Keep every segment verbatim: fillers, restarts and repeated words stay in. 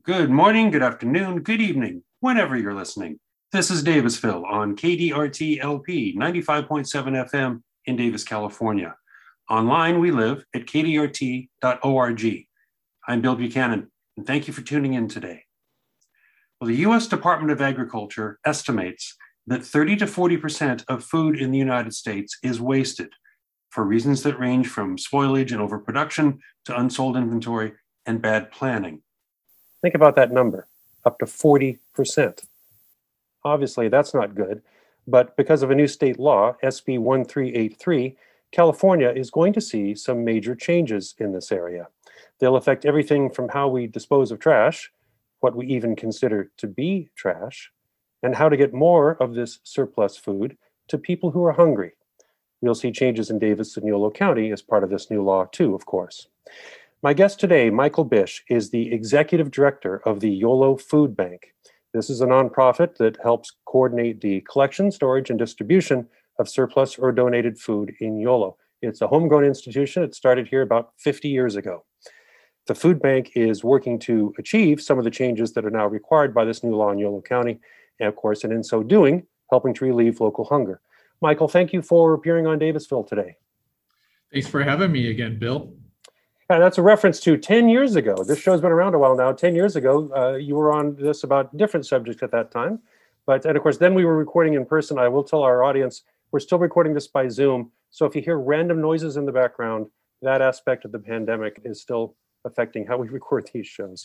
Good morning, good afternoon, good evening, whenever you're listening. This is Davisville on K D R T L P ninety-five point seven F M in Davis, California. Online, we live at k d r t dot org. I'm Bill Buchanan, and thank you for tuning in today. Well, the U S Department of Agriculture estimates that thirty to forty percent of food in the United States is wasted for reasons that range from spoilage and overproduction to unsold inventory and bad planning. Think about that number, up to forty percent. Obviously, that's not good, but because of a new state law, S B one three eight three, California is going to see some major changes in this area. They'll affect everything from how we dispose of trash, what we even consider to be trash, and how to get more of this surplus food to people who are hungry. We'll see changes in Davis and Yolo County as part of this new law too, of course. My guest today, Michael Bish, is the executive director of the Yolo Food Bank. This is a nonprofit that helps coordinate the collection, storage, and distribution of surplus or donated food in Yolo. It's a homegrown institution. It started here about fifty years ago. The food bank is working to achieve some of the changes that are now required by this new law in Yolo County, and of course, and in so doing, helping to relieve local hunger. Michael, thank you for appearing on Davisville today. Thanks for having me again, Bill. And that's a reference to ten years ago. This show's been around a while now. ten years ago, uh, you were on this about different subjects at that time. But, and of course, then we were recording in person. I will tell our audience, we're still recording this by Zoom. So if you hear random noises in the background, that aspect of the pandemic is still affecting how we record these shows.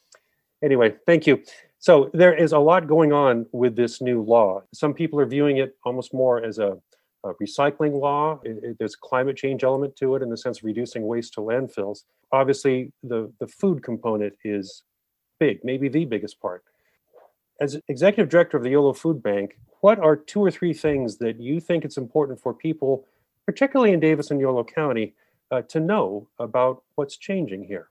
Anyway, thank you. So there is a lot going on with this new law. Some people are viewing it almost more as a A recycling law. It, it, there's a climate change element to it in the sense of reducing waste to landfills. Obviously, the, the food component is big, maybe the biggest part. As executive director of the Yolo Food Bank, what are two or three things that you think it's important for people, particularly in Davis and Yolo County, uh, to know about what's changing here?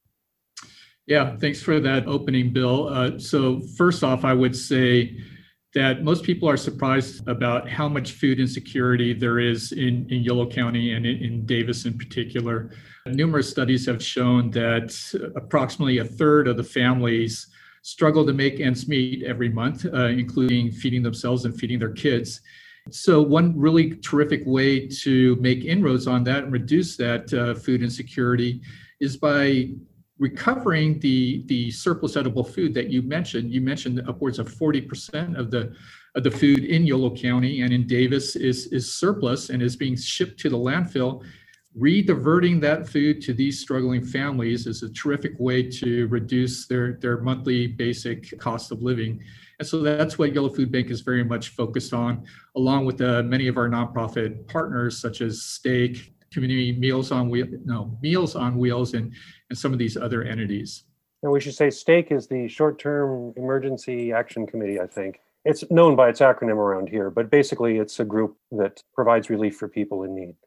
Yeah, thanks for that opening, Bill. Uh, so first off, I would say that most people are surprised about how much food insecurity there is in, in Yolo County and in, in Davis in particular. Numerous studies have shown that approximately a third of the families struggle to make ends meet every month, uh, including feeding themselves and feeding their kids. So one really terrific way to make inroads on that and reduce that uh, food insecurity is by recovering the the surplus edible food that you mentioned. You mentioned upwards of forty percent of the of the food in Yolo County and in Davis is is surplus and is being shipped to the landfill. Rediverting that food to these struggling families is a terrific way to reduce their their monthly basic cost of living. And so that's what Yolo Food Bank is very much focused on, along with uh, many of our nonprofit partners such as Stake, Community Meals on Wheels, no, Meals on Wheels, and, and some of these other entities. And we should say STAKE is the Short-Term Emergency Action Committee, I think. It's known by its acronym around here, but basically it's a group that provides relief for people in need.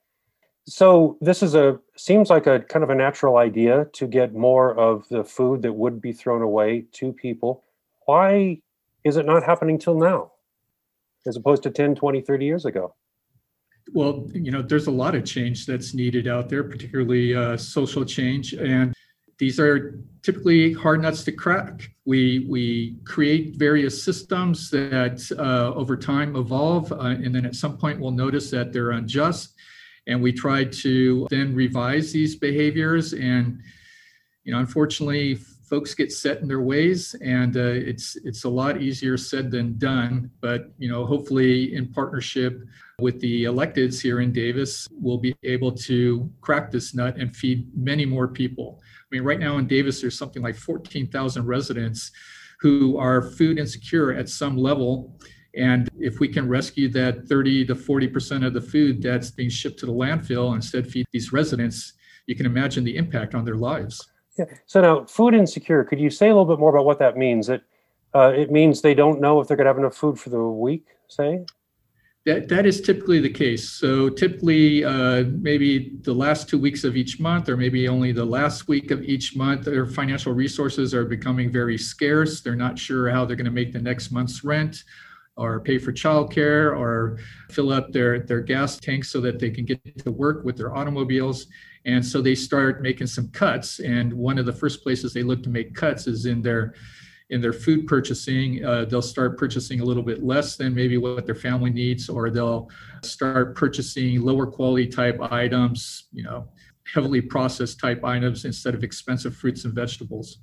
So this is a, seems like a kind of a natural idea to get more of the food that would be thrown away to people. Why is it not happening till now, as opposed to ten, twenty, thirty years ago? Well, you know, there's a lot of change that's needed out there, particularly uh, social change. And these are typically hard nuts to crack. We we create various systems that uh, over time evolve, uh, and then at some point we'll notice that they're unjust. And we try to then revise these behaviors. And, you know, unfortunately, folks get set in their ways, and uh, it's it's a lot easier said than done. But, you know, hopefully in partnership with the electeds here in Davis, we'll be able to crack this nut and feed many more people. I mean, right now in Davis, there's something like fourteen thousand residents who are food insecure at some level. And if we can rescue that thirty to forty percent of the food that's being shipped to the landfill and instead feed these residents, you can imagine the impact on their lives. Yeah. So now, food insecure, could you say a little bit more about what that means? It, uh, it means they don't know if they're going to have enough food for the week, say? That that is typically the case. So typically, uh, maybe the last two weeks of each month, or maybe only the last week of each month, their financial resources are becoming very scarce. They're not sure how they're going to make the next month's rent, or pay for childcare, or fill up their, their gas tanks so that they can get to work with their automobiles. And so they start making some cuts. And one of the first places they look to make cuts is in their in their food purchasing. Uh, they'll start purchasing a little bit less than maybe what their family needs, or they'll start purchasing lower quality type items, you know, heavily processed type items instead of expensive fruits and vegetables.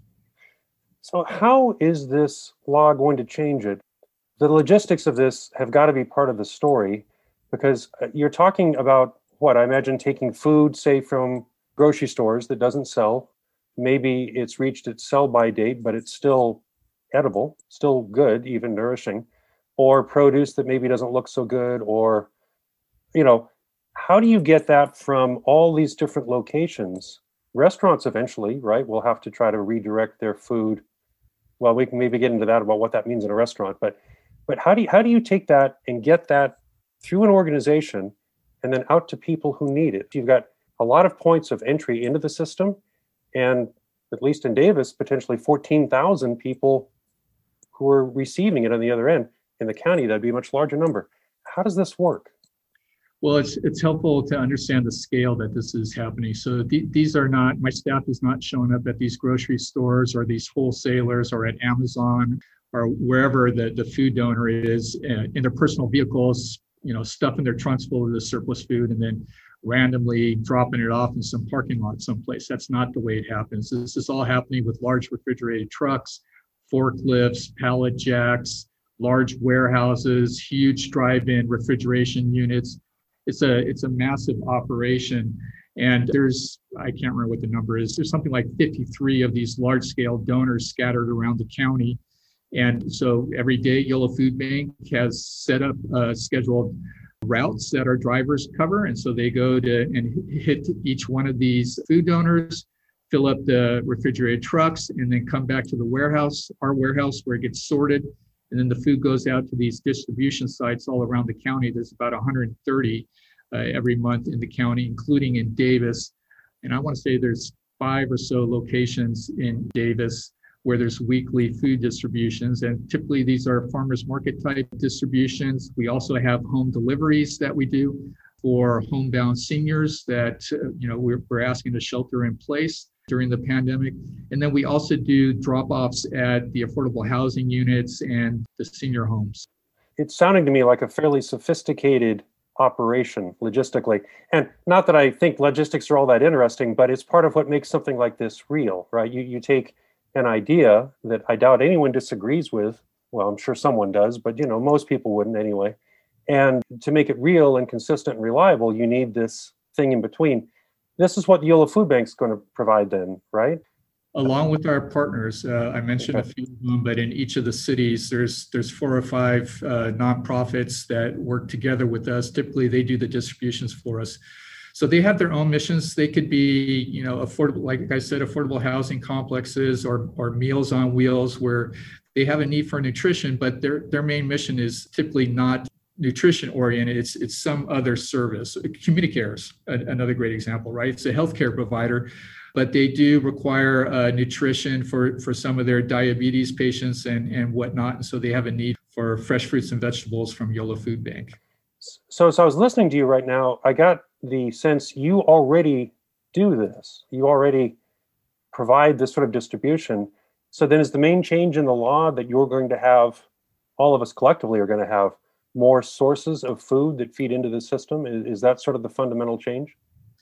So how is this law going to change it? The logistics of this have got to be part of the story, because you're talking about what I imagine taking food, say, from grocery stores that doesn't sell. Maybe it's reached its sell-by date, but it's still edible, still good, even nourishing, or produce that maybe doesn't look so good, or, you know, how do you get that from all these different locations? Restaurants eventually, right, will have to try to redirect their food. Well, we can maybe get into that about what that means in a restaurant, but but how do you, how do you take that and get that through an organization and then out to people who need it? You've got a lot of points of entry into the system, and at least in Davis, potentially fourteen thousand people who are receiving it on the other end. In the county, that'd be a much larger number. How does this work? Well, it's it's helpful to understand the scale that this is happening. So th- these are not, my staff is not showing up at these grocery stores or these wholesalers or at Amazon or wherever the, the food donor is uh, in their personal vehicles, you know, stuffing their trunks full of the surplus food and then randomly dropping it off in some parking lot someplace. That's not the way it happens. This is all happening with large refrigerated trucks, forklifts, pallet jacks, large warehouses, huge drive-in refrigeration units. It's a it's a massive operation. And there's, I can't remember what the number is, there's something like fifty-three of these large-scale donors scattered around the county. And so every day, Yellow Food Bank has set up uh, scheduled routes that our drivers cover. And so they go to and hit each one of these food donors, fill up the refrigerated trucks, and then come back to the warehouse, our warehouse, where it gets sorted. And then the food goes out to these distribution sites all around the county. There's about one hundred thirty uh, every month in the county, including in Davis. And I want to say there's five or so locations in Davis where there's weekly food distributions. And typically these are farmers market type distributions. We also have home deliveries that we do for homebound seniors that, uh, you know, we're, we're asking to shelter in place during the pandemic. And then we also do drop-offs at the affordable housing units and the senior homes. It's sounding to me like a fairly sophisticated operation logistically. And not that I think logistics are all that interesting, but it's part of what makes something like this real, right? You you take an idea that I doubt anyone disagrees with. Well, I'm sure someone does, but you know, most people wouldn't anyway. And to make it real and consistent and reliable, you need this thing in between. This is what Yellow Food Bank's going to provide then, right? Along with our partners, uh, I mentioned okay. a few of them, but in each of the cities, there's there's four or five uh, nonprofits that work together with us. Typically, they do the distributions for us. So they have their own missions. They could be, you know, affordable, like I said, affordable housing complexes or or Meals on Wheels, where they have a need for nutrition, but their their main mission is typically not nutrition oriented. It's it's some other service. CommuniCare is another great example, right? It's a healthcare provider, but they do require uh, nutrition for for some of their diabetes patients and and whatnot. And so they have a need for fresh fruits and vegetables from Yellow Food Bank. So, so I was listening to you right now. I got the sense you already do this. You already provide this sort of distribution. So then is the main change in the law that you're going to have, all of us collectively are going to have more sources of food that feed into the system? Is, is that sort of the fundamental change?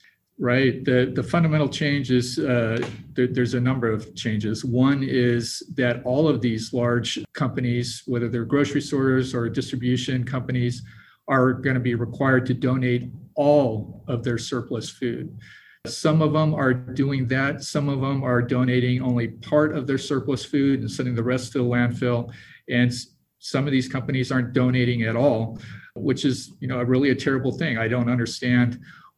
Right. The the fundamental change is uh, there, there's a number of changes. One is that all of these large companies, whether they're grocery stores or distribution companies, are going to be required to donate all of their surplus food. Some of them are doing that. Some of them are donating only part of their surplus food and sending the rest to the landfill. And some of these companies aren't donating at all, which is, you know, a really a terrible thing. I don't understand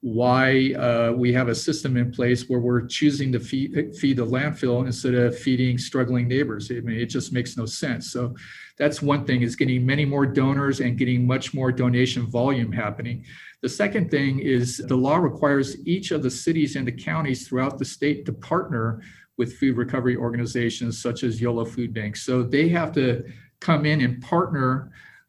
why uh, we have a system in place where we're choosing to feed, feed the landfill instead of feeding struggling neighbors. I mean, it just makes no sense. So that's one thing, is getting many more donors and getting much more donation volume happening. The second thing is the law requires each of the cities and the counties throughout the state to partner with food recovery organizations such as Yellow Food Bank. So they have to come in and partner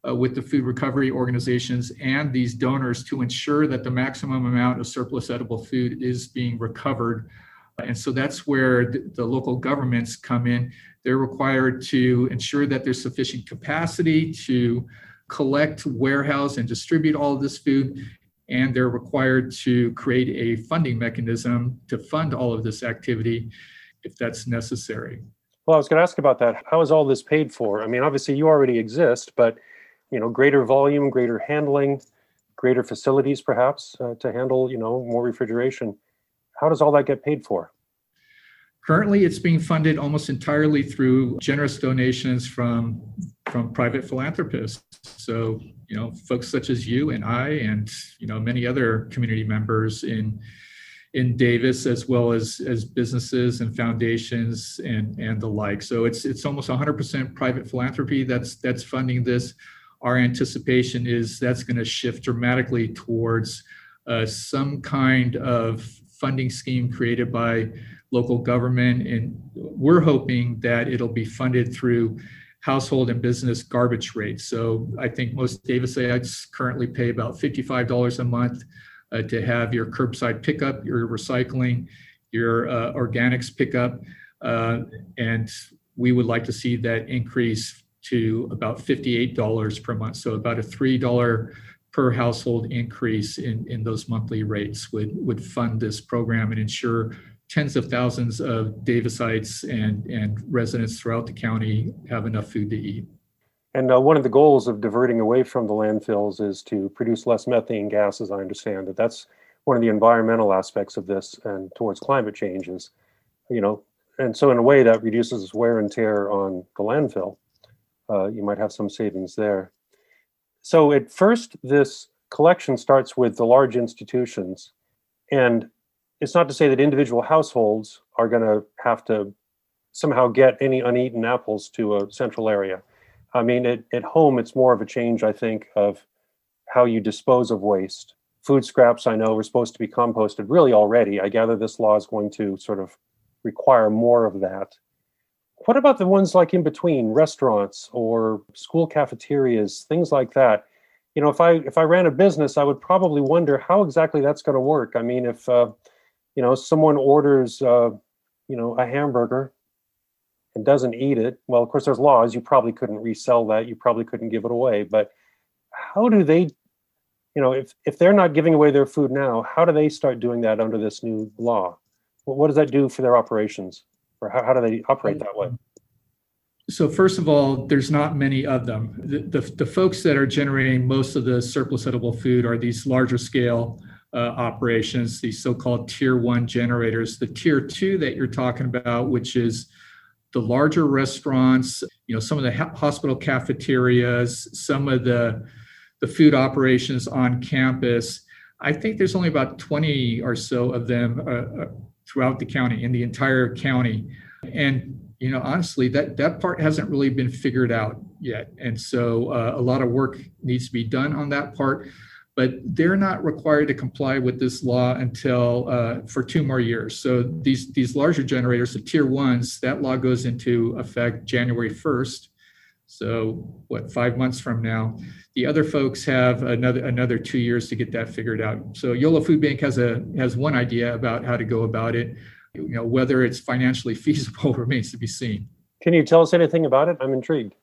uh, with the food recovery organizations and these donors to ensure that the maximum amount of surplus edible food is being recovered. And so that's where the, the local governments come in. They're required to ensure that there's sufficient capacity to collect, warehouse, and distribute all of this food. And they're required to create a funding mechanism to fund all of this activity if that's necessary. Well, I was going to ask about that. How is all this paid for? I mean, obviously you already exist, but you know, greater volume, greater handling, greater facilities perhaps uh, to handle, you know, more refrigeration. How does all that get paid for? Currently, it's being funded almost entirely through generous donations from, from private philanthropists. So, you know, folks such as you and I and, you know, many other community members in in Davis, as well as, as businesses and foundations and, and the like. So it's it's almost one hundred percent private philanthropy that's that's funding this. Our anticipation is that's going to shift dramatically towards uh, some kind of funding scheme created by local government. And we're hoping that it'll be funded through household and business garbage rates. So I think most Davisites currently pay about fifty-five dollars a month uh, to have your curbside pickup, your recycling, your uh, organics pickup. Uh, and we would like to see that increase to about fifty-eight dollars per month. So about a three dollars per household increase in, in those monthly rates would, would fund this program and ensure tens of thousands of Davisites and, and residents throughout the county have enough food to eat. And uh, one of the goals of diverting away from the landfills is to produce less methane gas, as I understand that. That's one of the environmental aspects of this and towards climate change is, you know, and so in a way that reduces wear and tear on the landfill. Uh, you might have some savings there. So at first, this collection starts with the large institutions, and it's not to say that individual households are going to have to somehow get any uneaten apples to a central area. I mean, at, at home, it's more of a change, I think, of how you dispose of waste. Food scraps, I know, are supposed to be composted really already. I gather this law is going to sort of require more of that. What about the ones like in between, restaurants or school cafeterias, things like that? You know, if I if I ran a business, I would probably wonder how exactly that's going to work. I mean, if uh, you know, someone orders, uh, you know, a hamburger and doesn't eat it, well, of course, there's laws. You probably couldn't resell that. You probably couldn't give it away. But how do they, you know, if if they're not giving away their food now, how do they start doing that under this new law? Well, what does that do for their operations? Or how, how do they operate that way? So first of all, there's not many of them. The, the, the folks that are generating most of the surplus edible food are these larger scale uh, operations, these so-called tier one generators. The tier two that you're talking about, which is the larger restaurants, you know, some of the ha- hospital cafeterias, some of the, the food operations on campus. I think there's only about twenty or so of them uh, throughout the county, in the entire county. And, you know, honestly, that, that part hasn't really been figured out yet. And so uh, a lot of work needs to be done on that part, but they're not required to comply with this law until uh, for two more years. So these, these larger generators, the tier ones, that law goes into effect January first. So what, five months from now. The other folks have another another two years to get that figured out. So YOLO Food Bank has a has one idea about how to go about it. You know, whether it's financially feasible remains to be seen. Can you tell us anything about it? I'm intrigued.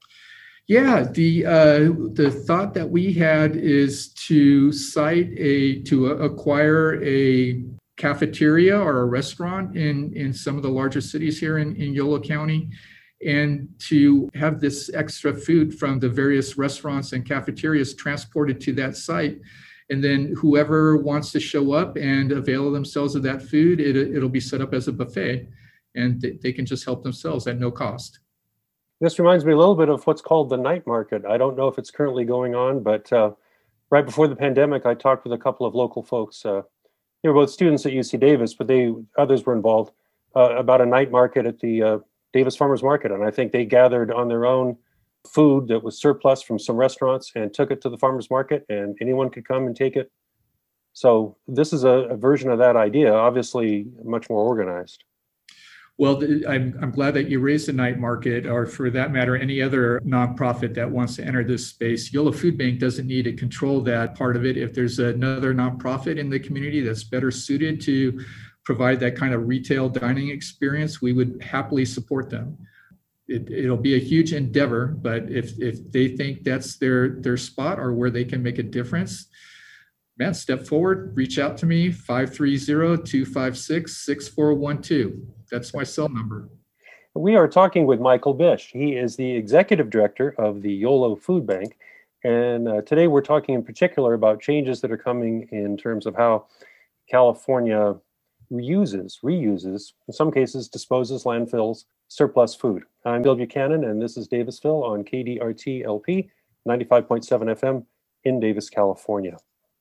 Yeah, the uh, the thought that we had is to cite a to acquire a cafeteria or a restaurant in in some of the larger cities here in, in Yolo County, and to have this extra food from the various restaurants and cafeterias transported to that site. And then whoever wants to show up and avail themselves of that food, it, it'll be set up as a buffet, and they, they can just help themselves at no cost. This reminds me a little bit of what's called the night market. I don't know if it's currently going on, but uh, right before the pandemic, I talked with a couple of local folks. Uh, they were both students at U C Davis, but they others were involved uh, about a night market at the uh, Davis Farmers Market. And I think they gathered on their own food that was surplus from some restaurants and took it to the farmers market, and anyone could come and take it. So this is a, a version of that idea, obviously much more organized. Well, I'm, I'm glad that you raised the night market, or for that matter, any other nonprofit that wants to enter this space. YOLO Food Bank doesn't need to control that part of it. If there's another nonprofit in the community that's better suited to provide that kind of retail dining experience, we would happily support them. It, it'll be a huge endeavor, but if, if they think that's their, their spot or where they can make a difference, man, step forward, reach out to me, five three zero, two five six, six four one two. That's my cell number. We are talking with Michael Bish. He is the executive director of the YOLO Food Bank. And uh, today we're talking in particular about changes that are coming in terms of how California reuses, reuses, in some cases disposes, landfills, surplus food. I'm Bill Buchanan, and this is Davisville on K D R T L P, ninety-five point seven F M in Davis, California.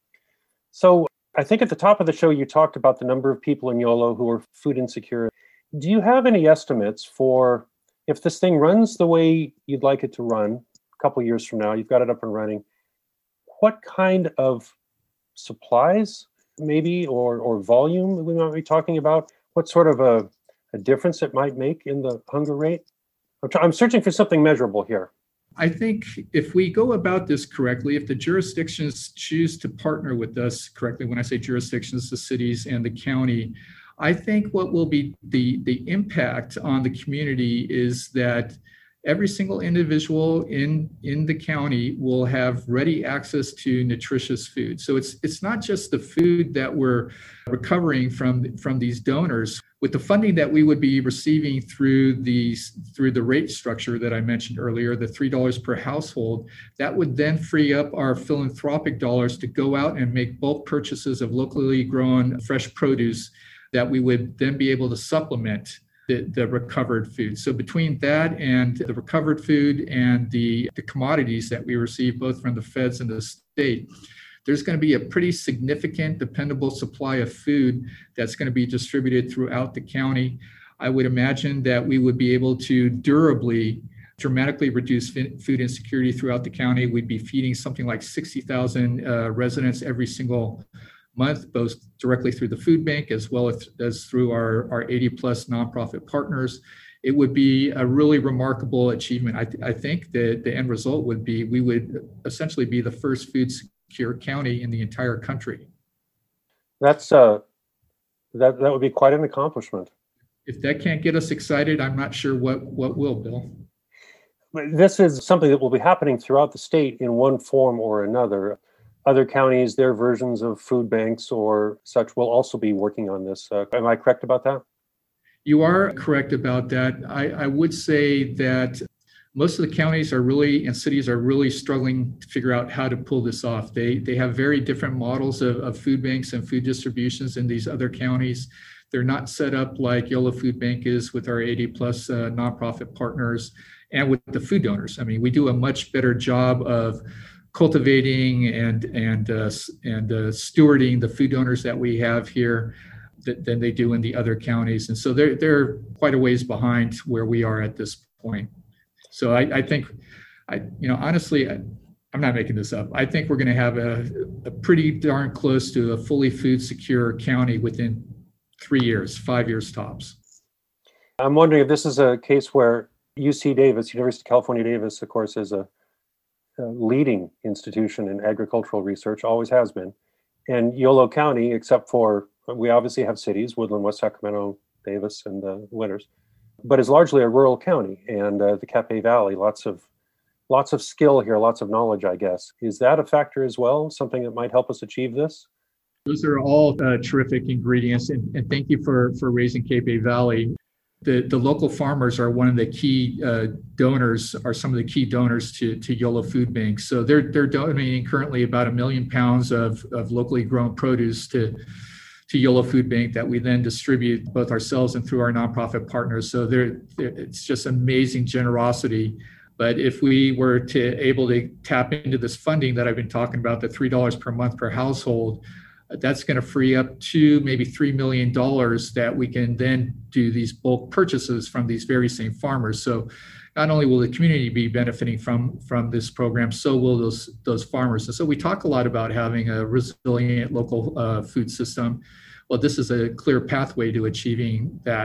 So I think at the top of the show, you talked about the number of people in YOLO who are food insecure. Do you have any estimates for if this thing runs the way you'd like it to run a couple of years from now, you've got it up and running, what kind of supplies maybe or, or volume we might be talking about? What sort of a, a difference it might make in the hunger rate? I'm, try- I'm searching for something measurable here. I think if we go about this correctly, if the jurisdictions choose to partner with us correctly, when I say jurisdictions, the cities and the county, I think what will be the, the impact on the community is that every single individual in, in the county will have ready access to nutritious food. So it's it's not just the food that we're recovering from, from these donors. With the funding that we would be receiving through these through the rate structure that I mentioned earlier, the three dollars per household, that would then free up our philanthropic dollars to go out and make bulk purchases of locally grown fresh produce that we would then be able to supplement the, the recovered food. So between that and the recovered food and the, the commodities that we receive both from the feds and the state, there's going to be a pretty significant, dependable supply of food that's going to be distributed throughout the county. I would imagine that we would be able to durably, dramatically reduce food insecurity throughout the county. We'd be feeding something like sixty thousand uh, residents every single month, both directly through the food bank as well as, as through our, our eighty plus nonprofit partners. It would be a really remarkable achievement. I, th- I think that the end result would be we would essentially be the first food secure county in the entire country. That's uh, that that would be quite an accomplishment. If that can't get us excited, I'm not sure what what will, Bill. This is something that will be happening throughout the state in one form or another. Other counties, their versions of food banks or such will also be working on this. Uh, am I correct about that? You are correct about that. I, I would say that most of the counties are really and cities are really struggling to figure out how to pull this off. They they have very different models of, of food banks and food distributions in these other counties. They're not set up like YOLO Food Bank is with our eighty plus uh, nonprofit partners and with the food donors. I mean, we do a much better job of cultivating and and uh, and uh, stewarding the food donors that we have here th- than they do in the other counties, and so they're they're quite a ways behind where we are at this point. So I, I think, I you know honestly, I, I'm not making this up. I think we're going to have a, a pretty darn close to a fully food secure county within three years, five years tops. I'm wondering if this is a case where U C Davis, University of California, Davis, of course, is a Uh, leading institution in agricultural research, always has been. And YOLO County, except for, we obviously have cities, Woodland, West Sacramento, Davis, and the Winters, but is largely a rural county. And uh, the Capay Valley, lots of lots of skill here, lots of knowledge, I guess. Is that a factor as well, something that might help us achieve this? Those are all uh, terrific ingredients. And, and thank you for, for raising Capay Valley. The, the local farmers are one of the key uh, donors, are some of the key donors to, to YOLO Food Bank. So they're they're donating currently about a million pounds of, of locally grown produce to, to YOLO Food Bank that we then distribute both ourselves and through our nonprofit partners. So they're, they're, it's just amazing generosity. But if we were to able to tap into this funding that I've been talking about, the three dollars per month per household, that's going to free up two, maybe three million dollars that we can then do these bulk purchases from these very same farmers. So not only will the community be benefiting from, from this program, so will those, those farmers. And so we talk a lot about having a resilient local uh, food system. Well, this is a clear pathway to achieving that.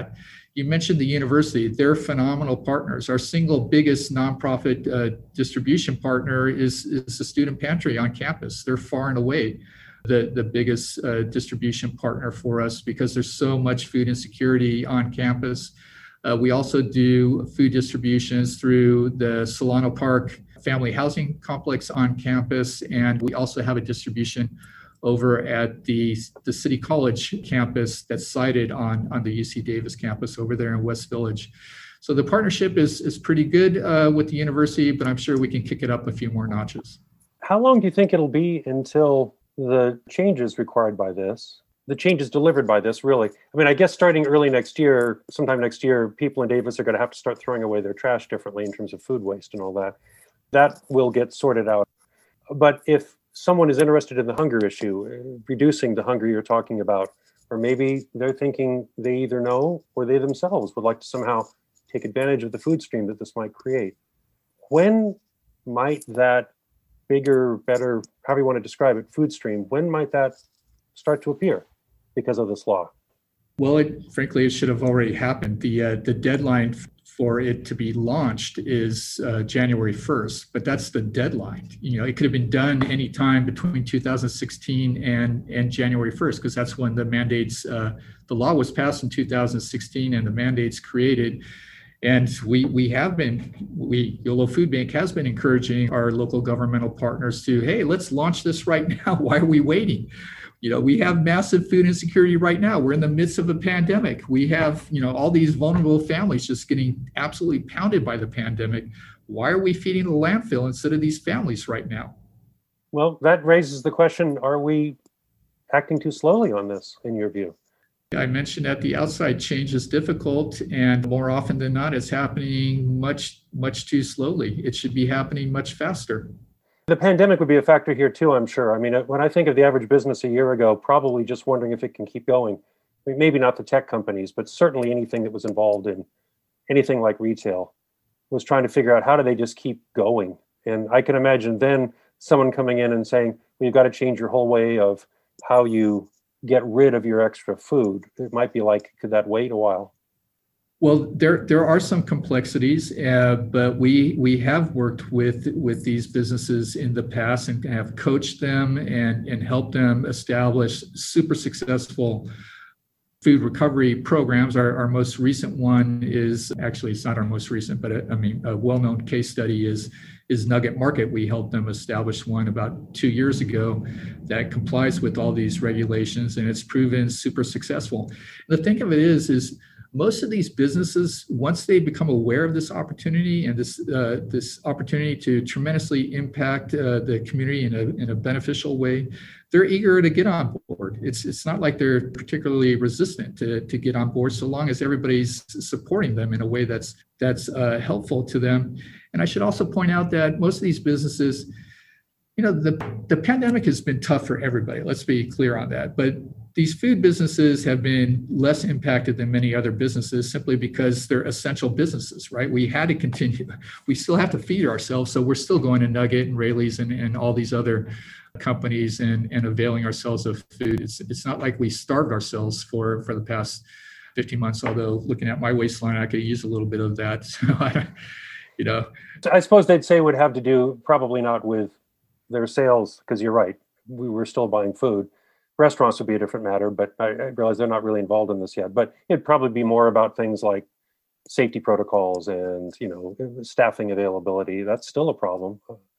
You mentioned the university. They're phenomenal partners. Our single biggest nonprofit uh, distribution partner is, is the student pantry on campus. They're far and away the, the biggest uh, distribution partner for us because there's so much food insecurity on campus. Uh, we also do food distributions through the Solano Park Family Housing Complex on campus, and we also have a distribution over at the, the City College campus that's sited on, on the U C Davis campus over there in West Village. So the partnership is, is pretty good uh, with the university, but I'm sure we can kick it up a few more notches. How long do you think it'll be until the changes required by this, the changes delivered by this, really? I mean, I guess starting early next year, sometime next year, people in Davis are going to have to start throwing away their trash differently in terms of food waste and all that. That will get sorted out. But if someone is interested in the hunger issue, reducing the hunger you're talking about, or maybe they're thinking they either know or they themselves would like to somehow take advantage of the food stream that this might create. When might that bigger, better, however you want to describe it, food stream, when might that start to appear because of this law? Well, it, frankly, it should have already happened. The uh, the deadline for it to be launched is uh, January first, but that's the deadline. You know, it could have been done any time between two thousand sixteen and, and January first, because that's when the mandates, uh, the law was passed in two thousand sixteen and the mandates created. And we we have been, we, YOLO Food Bank has been encouraging our local governmental partners to, hey, let's launch this right now. Why are we waiting? You know, we have massive food insecurity right now. We're in the midst of a pandemic. We have, you know, all these vulnerable families just getting absolutely pounded by the pandemic. Why are we feeding the landfill instead of these families right now? Well, that raises the question, are we acting too slowly on this, in your view? I mentioned at the outside, change is difficult, and more often than not, it's happening much, much too slowly. It should be happening much faster. The pandemic would be a factor here too, I'm sure. I mean, when I think of the average business a year ago, probably just wondering if it can keep going. I mean, maybe not the tech companies, but certainly anything that was involved in anything like retail was trying to figure out how do they just keep going. And I can imagine then someone coming in and saying, well, you've got to change your whole way of how you get rid of your extra food. It might be like, could that wait a while? Well, there there are some complexities, uh, but we we have worked with with these businesses in the past and have coached them and and helped them establish super successful food recovery programs. Our, our most recent one is actually, it's not our most recent, but a, I mean a well-known case study is is Nugget Market. We helped them establish one about two years ago that complies with all these regulations, and it's proven super successful. And the thing of it is is most of these businesses, once they become aware of this opportunity and this uh, this opportunity to tremendously impact uh, the community in a in a beneficial way, they're eager to get on board. It's it's not like they're particularly resistant to, to get on board, so long as everybody's supporting them in a way that's that's uh, helpful to them. And I should also point out that most of these businesses, you know, the the pandemic has been tough for everybody. Let's be clear on that, but these food businesses have been less impacted than many other businesses simply because they're essential businesses, right? We had to continue. We still have to feed ourselves. So we're still going to Nugget and Raley's and, and all these other companies and, and availing ourselves of food. It's it's not like we starved ourselves for, for the past fifteen months, although looking at my waistline, I could use a little bit of that. So I, you know. I suppose they'd say it would have to do probably not with their sales, because you're right. We were still buying food. Restaurants would be a different matter, but I, I realize they're not really involved in this yet. But it'd probably be more about things like safety protocols and, you know, staffing availability. That's still a problem.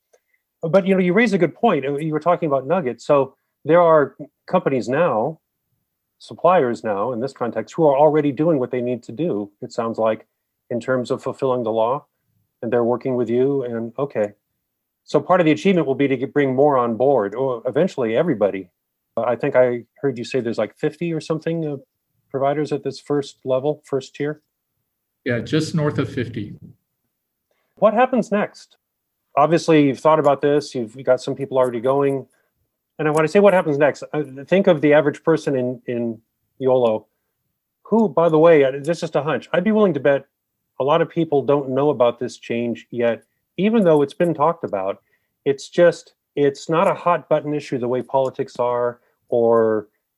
But, you know, you raise a good point. You were talking about Nugget. So there are companies now, suppliers now in this context, who are already doing what they need to do, it sounds like, in terms of fulfilling the law. And they're working with you. And okay. So part of the achievement will be to get, bring more on board, or eventually everybody. I think I heard you say there's like fifty or something uh, providers at this first level, first tier. Yeah, just north of fifty. What happens next? Obviously, you've thought about this. You've got some people already going. And when I say what happens next, I think of the average person in, in YOLO, who, by the way, this is just a hunch. I'd be willing to bet a lot of people don't know about this change yet, even though it's been talked about. It's just, it's not a hot button issue the way politics are, or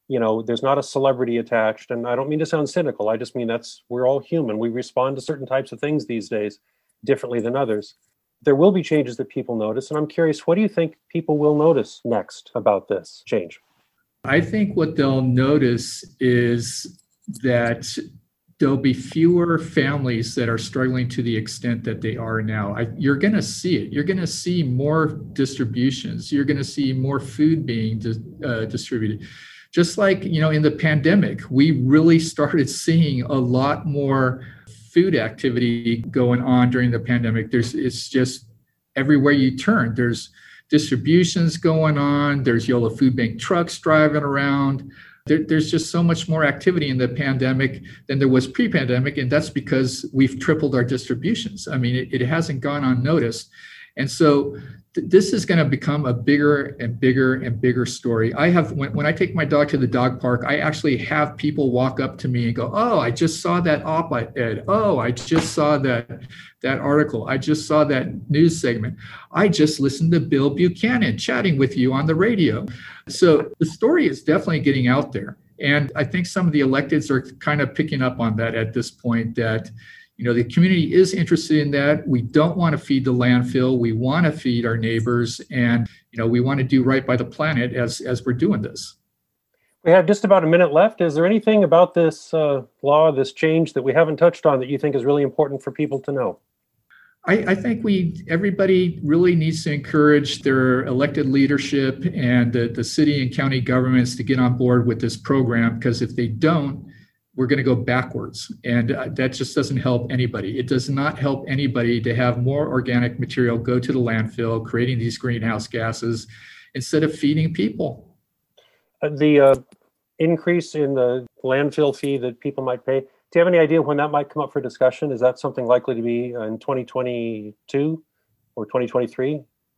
You know, there's not a celebrity attached. And I don't mean to sound cynical. I just mean that's, we're all human. We respond to certain types of things these days differently than others. There will be changes that people notice. And I'm curious, what do you think people will notice next about this change? I think what they'll notice is that there'll be fewer families that are struggling to the extent that they are now. I, you're going to see it. You're going to see more distributions. You're going to see more food being di- uh, distributed. Just like, you know, in the pandemic, we really started seeing a lot more food activity going on during the pandemic. There's, it's just everywhere you turn, there's distributions going on. There's Yolo Food Bank trucks driving around. There, there's just so much more activity in the pandemic than there was pre-pandemic. And that's because we've tripled our distributions. I mean, it, it hasn't gone unnoticed. And so th- this is going to become a bigger and bigger and bigger story. I have, when, when I take my dog to the dog park, I actually have people walk up to me and go, oh, I just saw that op-ed. Oh, I just saw that, that article. I just saw that news segment. I just listened to Bill Buchanan chatting with you on the radio. So the story is definitely getting out there. And I think some of the electeds are kind of picking up on that at this point, that you know, the community is interested in that. We don't want to feed the landfill. We want to feed our neighbors, and you know, we want to do right by the planet as as we're doing this. We have just about a minute left. Is there anything about this uh, law, this change that we haven't touched on that you think is really important for people to know? I, I think we everybody really needs to encourage their elected leadership and the, the city and county governments to get on board with this program, because if they don't, we're going to go backwards. And uh, that just doesn't help anybody. It does not help anybody to have more organic material go to the landfill, creating these greenhouse gases instead of feeding people. Uh, the uh, increase in the landfill fee that people might pay, do you have any idea when that might come up for discussion? Is that something likely to be in twenty twenty-two or twenty twenty-three?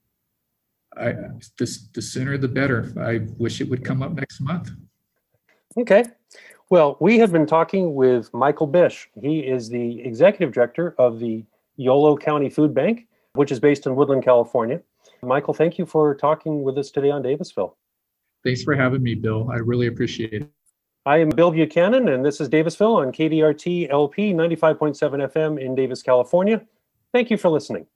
I, the, the sooner the better. I wish it would come up next month. Okay. Well, we have been talking with Michael Bish. He is the executive director of the Yolo County Food Bank, which is based in Woodland, California. Michael, thank you for talking with us today on Davisville. Thanks for having me, Bill. I really appreciate it. I am Bill Buchanan, and this is Davisville on K D R T L P ninety-five point seven F M in Davis, California. Thank you for listening.